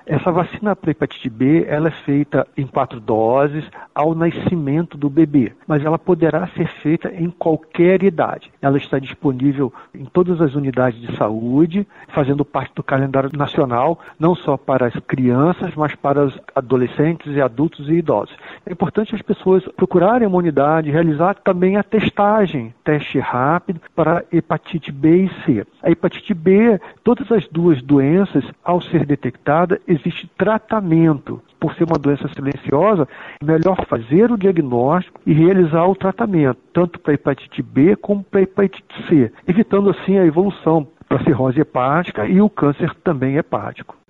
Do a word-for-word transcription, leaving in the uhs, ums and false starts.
Essa vacina para hepatite B, ela é feita em quatro doses ao nascimento do bebê, mas ela poderá ser feita em qualquer idade. Ela está disponível em todas as unidades de saúde, fazendo parte do calendário nacional, não só para as crianças, mas para os adolescentes e adultos e idosos. É importante as pessoas procurarem uma unidade, realizar também a testagem, teste rápido para hepatite B e C. A hepatite B, todas as duas doenças, ao ser detectada, existe tratamento. Por ser uma doença silenciosa, é melhor fazer o diagnóstico e realizar o tratamento, tanto para hepatite B como para hepatite C, evitando assim a evolução para a cirrose hepática e o câncer também hepático.